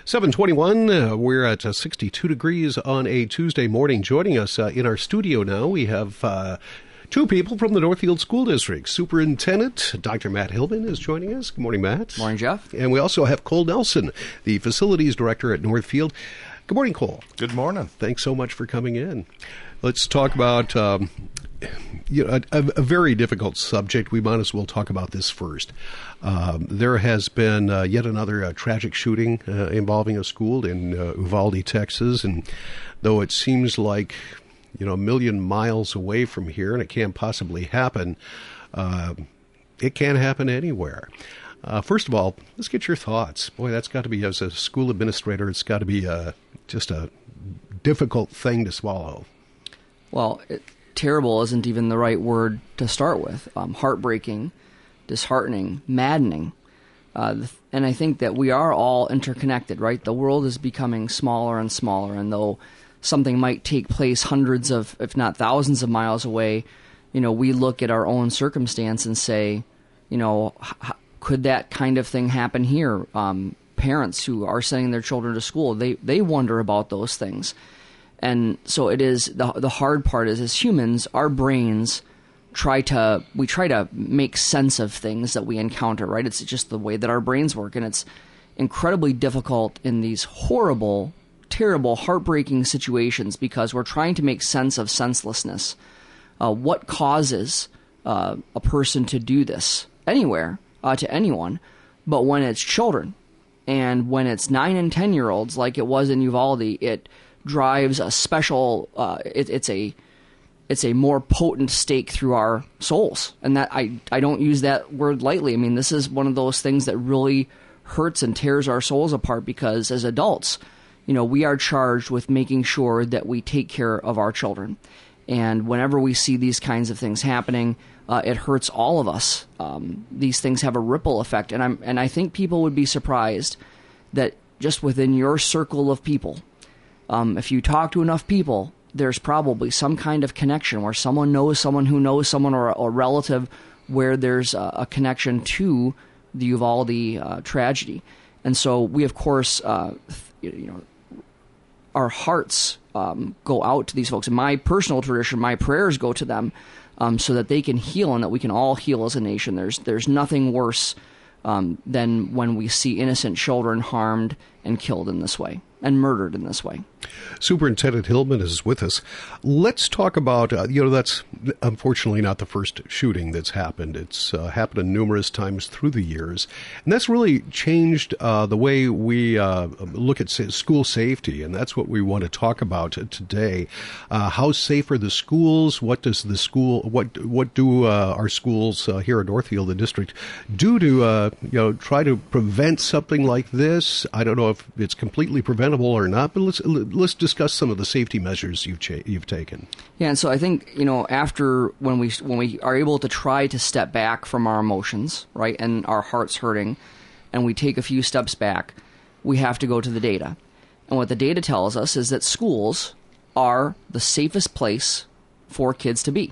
7:21. We're at 62 degrees on a Tuesday morning. Joining us in our studio now, we have two people from the Northfield School District. Superintendent Dr. Matt Hillman is joining us. Good morning, Matt. Morning, Jeff. And we also have Cole Nelson, the Facilities Director at Northfield. Good morning, Cole. Good morning. Thanks so much for coming in. Let's talk about a very difficult subject. We might as well talk about this first. There has been yet another tragic shooting involving a school in Uvalde, Texas. And though it seems like, a million miles away from here and it can't possibly happen, it can happen anywhere. First of all, let's get your thoughts. Boy, that's got to be, as a school administrator, it's got to be just a difficult thing to swallow. Well, terrible isn't even the right word to start with. Heartbreaking, disheartening, maddening. And I think that we are all interconnected, right? The world is becoming smaller and smaller, and though something might take place hundreds of, if not thousands of miles away, we look at our own circumstance and say, could that kind of thing happen here? Parents who are sending their children to school, they wonder about those things. And so it is, the hard part is, as humans, our brains try to make sense of things that we encounter, right? It's just the way that our brains work, and it's incredibly difficult in these horrible, terrible, heartbreaking situations because we're trying to make sense of senselessness. What causes a person to do this anywhere, to anyone, but when it's children, and when it's 9 and 10-year-olds, like it was in Uvalde, it drives a special, it's a more potent stake through our souls. And that I don't use that word lightly. I mean, this is one of those things that really hurts and tears our souls apart because as adults, we are charged with making sure that we take care of our children. And whenever we see these kinds of things happening, it hurts all of us. These things have a ripple effect. And I think people would be surprised that just within your circle of people, if you talk to enough people, there's probably some kind of connection where someone knows someone who knows someone, or a relative where there's a connection to the Uvalde tragedy. And so we, of course, our hearts go out to these folks. In my personal tradition, my prayers go to them so that they can heal and that we can all heal as a nation. There's nothing worse than when we see innocent children harmed and killed in this way and murdered in this way. Superintendent Hillman is with us. Let's talk about, that's unfortunately not the first shooting that's happened. It's happened numerous times through the years. And that's really changed the way we look at school safety. And that's what we want to talk about today. How safe are the schools? What does the school, what do our schools here at Northfield, the district, do to, try to prevent something like this? I don't know if it's completely preventable or not, but let's discuss some of the safety measures you've taken. Yeah, and so I think after when we are able to try to step back from our emotions, right, and our hearts hurting, and we take a few steps back, we have to go to the data. And what the data tells us is that schools are the safest place for kids to be.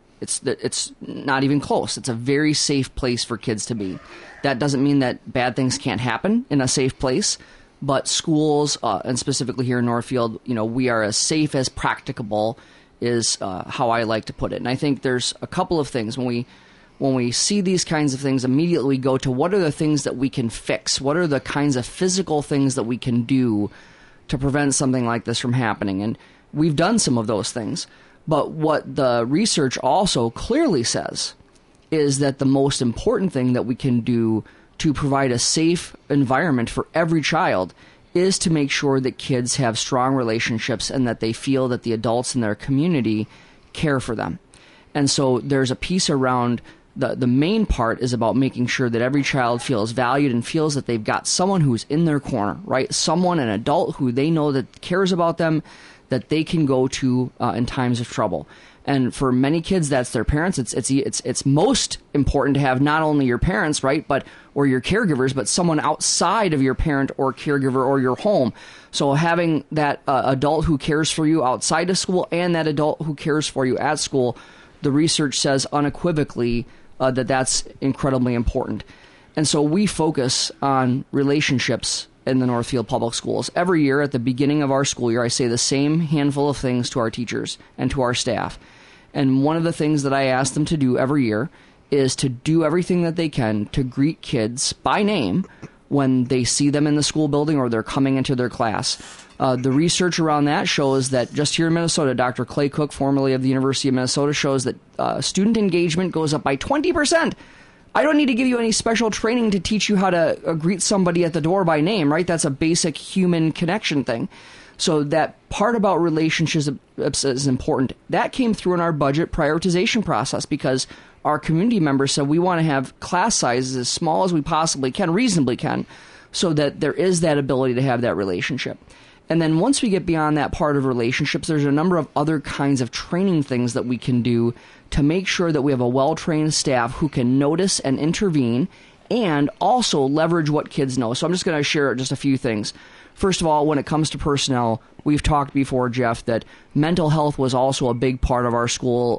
It's not even close. It's a very safe place for kids to be. That doesn't mean that bad things can't happen in a safe place. But schools, and specifically here in Northfield, we are as safe as practicable is how I like to put it. And I think there's a couple of things. When we see these kinds of things, immediately we go to what are the things that we can fix? What are the kinds of physical things that we can do to prevent something like this from happening? And we've done some of those things. But what the research also clearly says is that the most important thing that we can do to provide a safe environment for every child is to make sure that kids have strong relationships and that they feel that the adults in their community care for them. And so there's a piece around the main part is about making sure that every child feels valued and feels that they've got someone who's in their corner, right? Someone, an adult who they know that cares about them, that they can go to in times of trouble. And for many kids, that's their parents. It's most important to have not only your parents, right, or your caregivers, but someone outside of your parent or caregiver or your home. So having that adult who cares for you outside of school and that adult who cares for you at school, the research says unequivocally that that's incredibly important. And so we focus on relationships in the Northfield Public Schools. Every year at the beginning of our school year, I say the same handful of things to our teachers and to our staff. And one of the things that I ask them to do every year is to do everything that they can to greet kids by name when they see them in the school building or they're coming into their class. The research around that shows that just here in Minnesota, Dr. Clay Cook, formerly of the University of Minnesota, shows that student engagement goes up by 20%. I don't need to give you any special training to teach you how to greet somebody at the door by name, right? That's a basic human connection thing. So that part about relationships is important. That came through in our budget prioritization process because our community members said we want to have class sizes as small as we possibly can, reasonably can, so that there is that ability to have that relationship. And then once we get beyond that part of relationships, there's a number of other kinds of training things that we can do to make sure that we have a well-trained staff who can notice and intervene and also leverage what kids know. So I'm just going to share just a few things. First of all, when it comes to personnel, we've talked before, Jeff, that mental health was also a big part of our school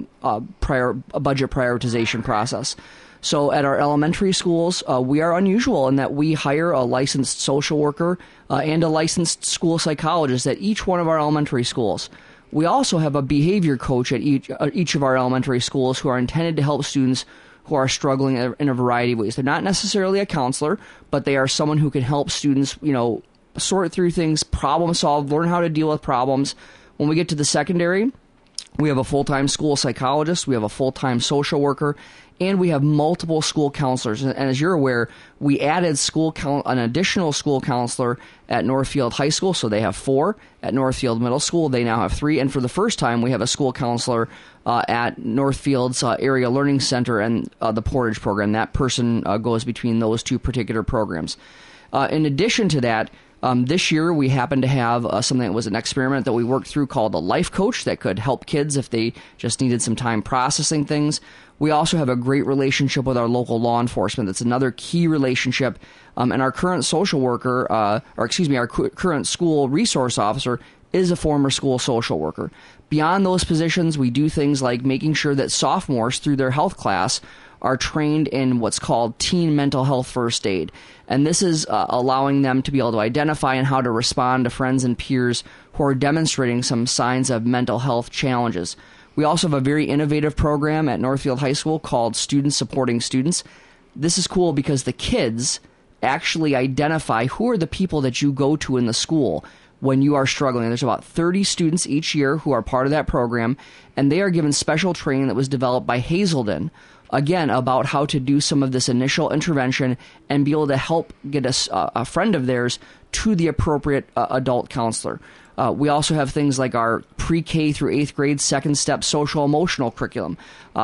budget prioritization process. So at our elementary schools, we are unusual in that we hire a licensed social worker and a licensed school psychologist at each one of our elementary schools. We also have a behavior coach at each of our elementary schools who are intended to help students who are struggling in a variety of ways. They're not necessarily a counselor, but they are someone who can help students, sort through things, problem solve, learn how to deal with problems. When we get to the secondary, we have a full-time school psychologist, we have a full-time social worker, and we have multiple school counselors. And as you're aware, we added an additional school counselor at Northfield High School, so they have 4. At Northfield Middle School, they now have 3. And for the first time, we have a school counselor at Northfield's Area Learning Center and the Portage program. That person goes between those two particular programs. In addition to that, this year we happen to have something that was an experiment that we worked through called a life coach that could help kids if they just needed some time processing things. We also have a great relationship with our local law enforcement. That's another key relationship. And our current social worker, our current school resource officer is a former school social worker. Beyond those positions, we do things like making sure that sophomores through their health class are trained in what's called teen mental health first aid. And this is allowing them to be able to identify and how to respond to friends and peers who are demonstrating some signs of mental health challenges. We also have a very innovative program at Northfield High School called Students Supporting Students. This is cool because the kids actually identify who are the people that you go to in the school when you are struggling. There's about 30 students each year who are part of that program, and they are given special training that was developed by Hazelden, again, about how to do some of this initial intervention and be able to help get a friend of theirs to the appropriate adult counselor. We also have things like our pre-K through 8th grade second step social emotional curriculum.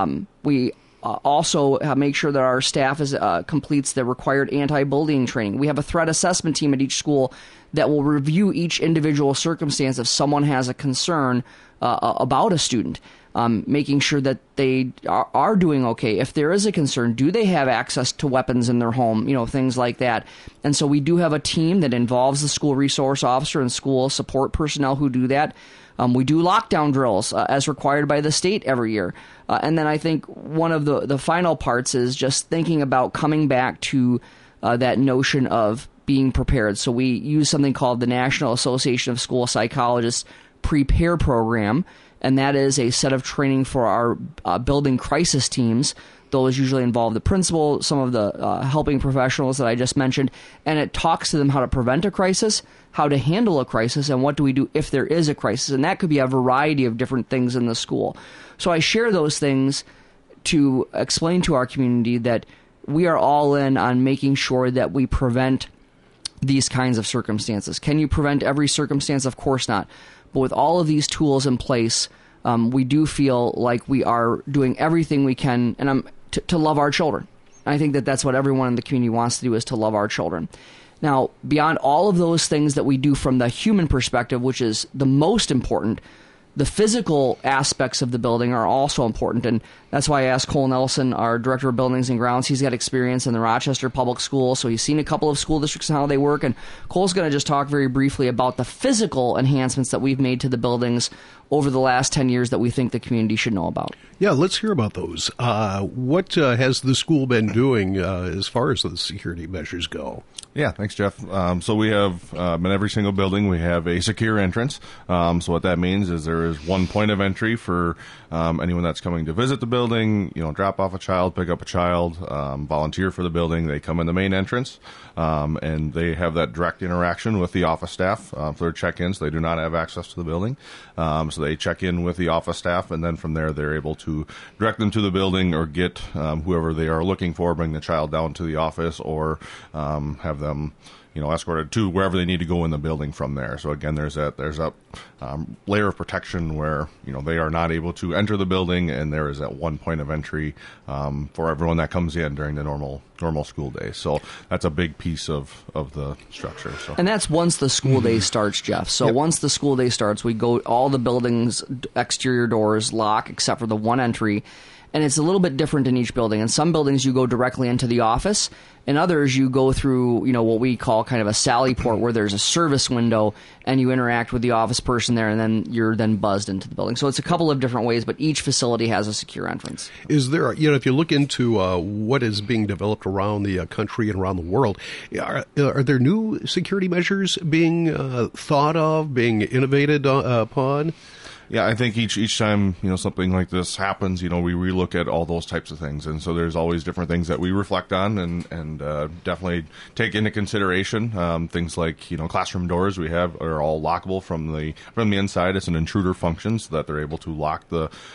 We also make sure that our staff completes the required anti-bullying training. We have a threat assessment team at each school that will review each individual circumstance if someone has a concern about a student, making sure that they are doing okay. If there is a concern, do they have access to weapons in their home, things like that. And so we do have a team that involves the school resource officer and school support personnel who do that. We do lockdown drills as required by the state every year. And then I think one of the final parts is just thinking about coming back to that notion of being prepared. So we use something called the National Association of School Psychologists Prepare Program, and that is a set of training for our building crisis teams. Those usually involve the principal, some of the helping professionals that I just mentioned, and it talks to them how to prevent a crisis, how to handle a crisis, and what do we do if there is a crisis. And that could be a variety of different things in the school. So I share those things to explain to our community that we are all in on making sure that we prevent these kinds of circumstances. Can you prevent every circumstance? Of course not. But with all of these tools in place, we do feel like we are doing everything we can to love our children. I think that that's what everyone in the community wants to do, is to love our children. Now, beyond all of those things that we do from the human perspective, which is the most important, the physical aspects of the building are also important, and that's why I asked Cole Nelson, our Director of Buildings and Grounds. He's got experience in the Rochester Public Schools, so he's seen a couple of school districts and how they work, and Cole's going to just talk very briefly about the physical enhancements that we've made to the buildings over the last 10 years that we think the community should know about. Yeah, let's hear about those. What has the school been doing as far as the security measures go? Yeah, thanks, Jeff. So we have, in every single building, we have a secure entrance. So what that means is there is one point of entry for anyone that's coming to visit the building, drop off a child, pick up a child, volunteer for the building. They come in the main entrance, and they have that direct interaction with the office staff for their check-ins. They do not have access to the building. So they check in with the office staff, and then from there they're able to direct them to the building or get whoever they are looking for, bring the child down to the office, or have them escorted to wherever they need to go in the building from there. So again, there's that layer of protection where they are not able to enter the building, and there is that one point of entry for everyone that comes in during the normal school day. So that's a big piece of the structure. So. And that's once the school day starts, Jeff. So once the school day starts, we go, all the buildings' exterior doors lock except for the one entry. And it's a little bit different in each building. In some buildings, you go directly into the office. In others, you go through, what we call kind of a sally port, where there's a service window, and you interact with the office person there, and then you're buzzed into the building. So it's a couple of different ways, but each facility has a secure entrance. Is there, if you look into what is being developed around the country and around the world, are there new security measures being thought of, being innovated upon? Yeah, I think each time, something like this happens, we relook at all those types of things. And so there's always different things that we reflect on and definitely take into consideration. Things like, classroom doors we have are all lockable from the inside. It's an intruder function so that they're able to lock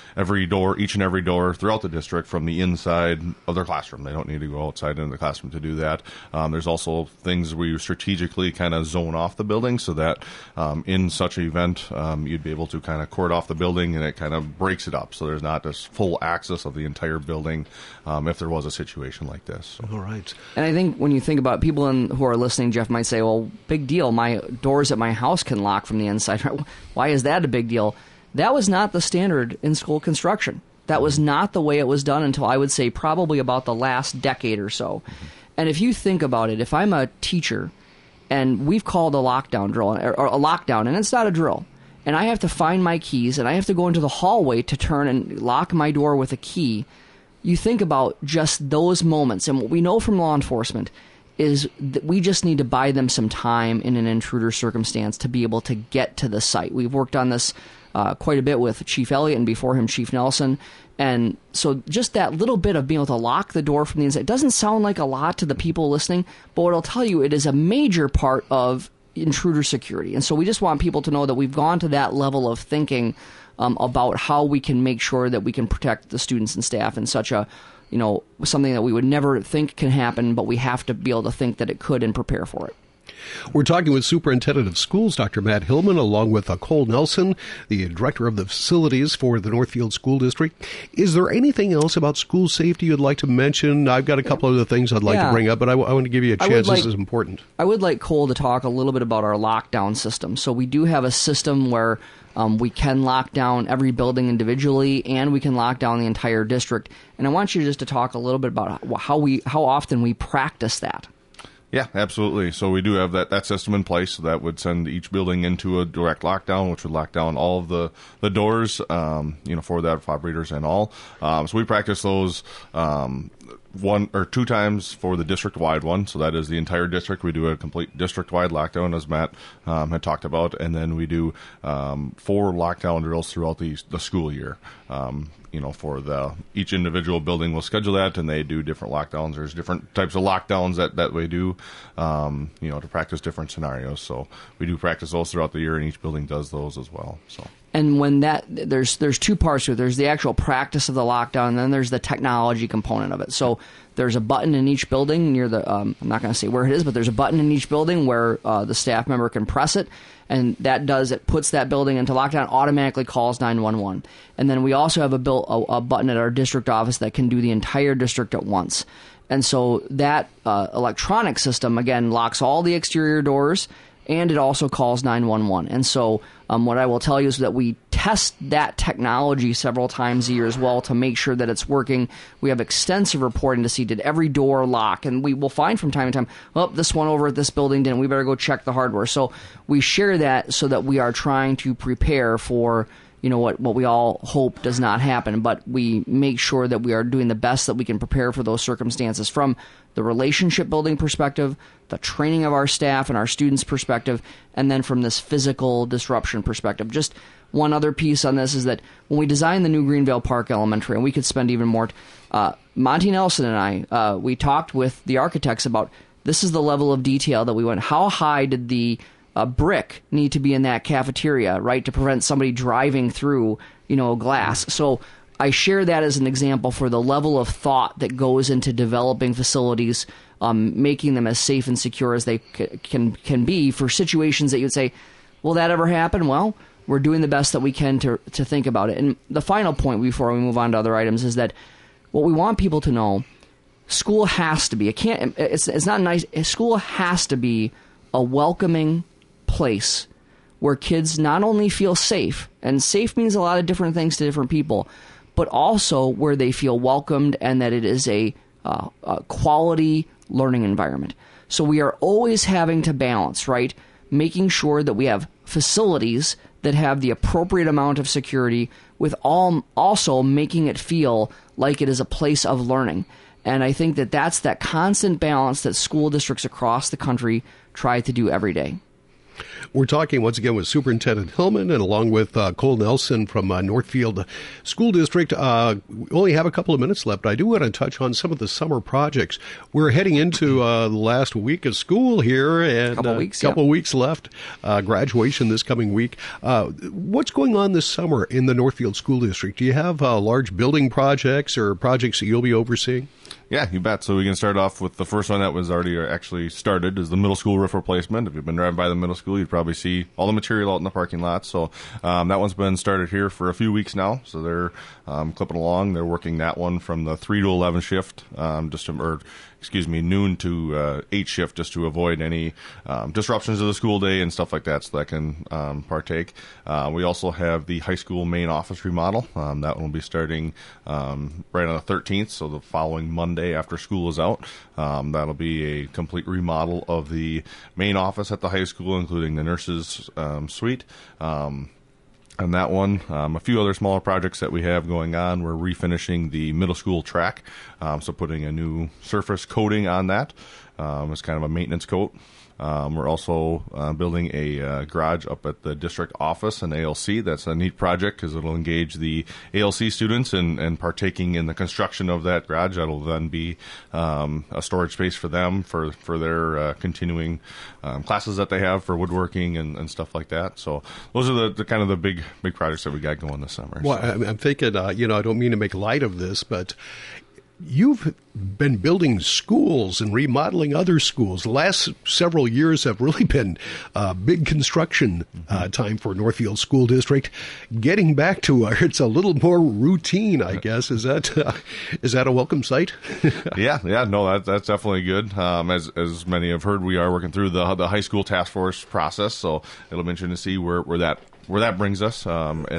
each and every door throughout the district from the inside of their classroom. They don't need to go outside into the classroom to do that. There's also things where you strategically kind of zone off the building so that in such an event, you'd be able to kind of cordon off the building, and it kind of breaks it up. So there's not this full access of the entire building if there was a situation like this. So. All right. And I think when you think about people who are listening, Jeff might say, well, big deal. My doors at my house can lock from the inside. Why is that a big deal? That was not the standard in school construction. That was not the way it was done until, I would say, probably about the last decade or so. And if you think about it, if I'm a teacher and we've called a lockdown drill, or a lockdown, and it's not a drill, and I have to find my keys, and I have to go into the hallway to turn and lock my door with a key, you think about just those moments. And what we know from law enforcement is that we just need to buy them some time in an intruder circumstance to be able to get to the site. We've worked on this quite a bit with Chief Elliott and before him Chief Nelson. And so just that little bit of being able to lock the door from the inside doesn't sound like a lot to the people listening, but what I'll tell you, it is a major part of intruder security. And so we just want people to know that we've gone to that level of thinking about how we can make sure that we can protect the students and staff in such a, something that we would never think can happen, but we have to be able to think that it could and prepare for it. We're talking with Superintendent of Schools, Dr. Matt Hillman, along with Cole Nelson, the Director of the Facilities for the Northfield School District. Is there anything else about school safety you'd like to mention? I've got a couple of other things I'd like to bring up, but I want to give you a chance. This is important. I would like Cole to talk a little bit about our lockdown system. So we do have a system where we can lock down every building individually, and we can lock down the entire district. And I want you just to talk a little bit about how often we practice that. Yeah, absolutely. So we do have that system in place that would send each building into a direct lockdown, which would lock down all of the doors, for that fob readers and all. So we practice those one or two times for the district-wide one. So that is the entire district. We do a complete district-wide lockdown, as Matt had talked about, and then we do 4 lockdown drills throughout the school year. For each individual building will schedule that, and they do different lockdowns. There's different types of lockdowns that we do, to practice different scenarios. So we do practice those throughout the year, and each building does those as well. So. And when there's 2 parts to it. There's the actual practice of the lockdown, and then there's the technology component of it. So there's a button in each building near the, I'm not going to say where it is, but there's a button in each building where the staff member can press it, and it puts that building into lockdown, automatically calls 911. And then we also have a button at our district office that can do the entire district at once. And so that electronic system, again, locks all the exterior doors, and it also calls 911. And so what I will tell you is that we test that technology several times a year as well to make sure that it's working. We have extensive reporting to see, did every door lock? And we will find from time to time, this one over at this building didn't. We better go check the hardware. So we share that so that we are trying to prepare for what we all hope does not happen, but we make sure that we are doing the best that we can prepare for those circumstances from the relationship building perspective, the training of our staff and our students perspective, and then from this physical disruption perspective. Just one other piece on this is that when we designed the new Greenvale Park Elementary, and we could spend even more, Monty Nelson and I, we talked with the architects about this is the level of detail that we went. How high did the brick need to be in that cafeteria, right, to prevent somebody driving through, glass? So I share that as an example for the level of thought that goes into developing facilities, making them as safe and secure as they can be for situations that you'd say, will that ever happen? Well, we're doing the best that we can to think about it. And the final point before we move on to other items is that what we want people to know, school has to be, it's not nice, school has to be a welcoming place where kids not only feel safe, and safe means a lot of different things to different people, but also where they feel welcomed and that it is a quality learning environment. So we are always having to balance, right? Making sure that we have facilities that have the appropriate amount of security with also making it feel like it is a place of learning. And I think that that's that constant balance that school districts across the country try to do every day. We're talking once again with Superintendent Hillman and along with Cole Nelson from Northfield School District. We only have a couple of minutes left. I do want to touch on some of the summer projects. We're heading into the last week of school here, and couple weeks left. Graduation this coming week. What's going on this summer in the Northfield School District? Do you have large building projects or projects that you'll be overseeing? Yeah, you bet. So we can start off with the first one that was already actually started is the middle school roof replacement. If you've been driving by the middle school, you'd probably see all the material out in the parking lot. So that one's been started here for a few weeks now. So they're clipping along. They're working that one from the 3 to 11 shift, noon to 8 shift, just to avoid any disruptions of the school day and stuff like that, so that can partake. We also have the high school main office remodel. That one will be starting right on the 13th, so the following Monday after school is out. That'll be a complete remodel of the main office at the high school, including the nurses' suite. And that one, a few other smaller projects that we have going on. We're refinishing the middle school track, so putting a new surface coating on that. It's kind of a maintenance coat. We're also building a garage up at the district office in ALC. That's a neat project because it'll engage the ALC students and partaking in the construction of that garage. That'll then be a storage space for them for their continuing classes that they have for woodworking and stuff like that. So those are the kind of the big projects that we got going this summer. Well, so. I'm thinking, I don't mean to make light of this, but you've been building schools and remodeling other schools. The last several years have really been big construction time for Northfield School District. Getting back to where it's a little more routine, I guess. Is that a welcome sight? Yeah, no, that's definitely good. As many have heard, we are working through the high school task force process, so it'll be interesting to see where that brings us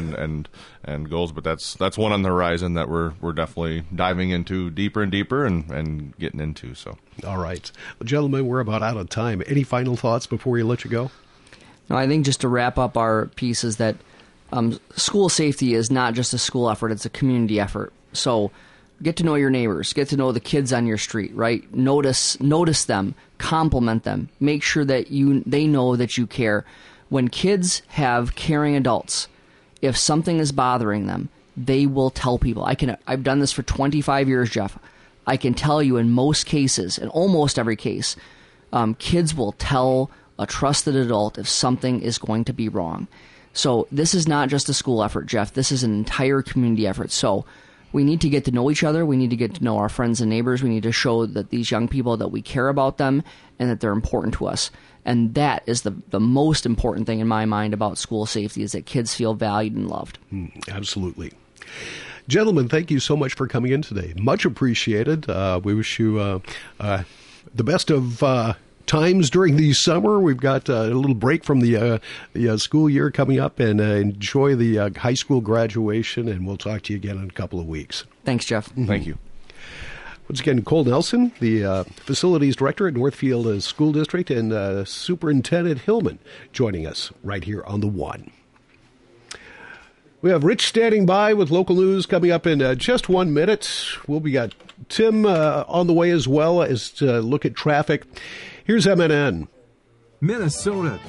and goes, but that's one on the horizon that we're definitely diving into deeper and deeper and getting into. So, all right, well, gentlemen, we're about out of time. Any final thoughts before we let you go? No, I think just to wrap up our piece is that school safety is not just a school effort; it's a community effort. So, get to know your neighbors, get to know the kids on your street, right? Notice them, compliment them, make sure that they know that you care. When kids have caring adults, if something is bothering them, they will tell people. I've done this for 25 years, Jeff. I can tell you in most cases, in almost every case, kids will tell a trusted adult if something is going to be wrong. So this is not just a school effort, Jeff. This is an entire community effort. So we need to get to know each other. We need to get to know our friends and neighbors. We need to show that these young people, that we care about them and that they're important to us. And that is the most important thing in my mind about school safety, is that kids feel valued and loved. Absolutely. Gentlemen, thank you so much for coming in today. Much appreciated. We wish you the best of times during the summer. We've got a little break from the school year coming up, and enjoy the high school graduation, and we'll talk to you again in a couple of weeks. Thanks, Jeff. Thank you. Once again, Cole Nelson, the Facilities Director at Northfield School District, and Superintendent Hillman joining us right here on The One. We have Rich standing by with local news coming up in just 1 minute. We'll be got Tim on the way as well as to look at traffic. Here's MNN. Minnesota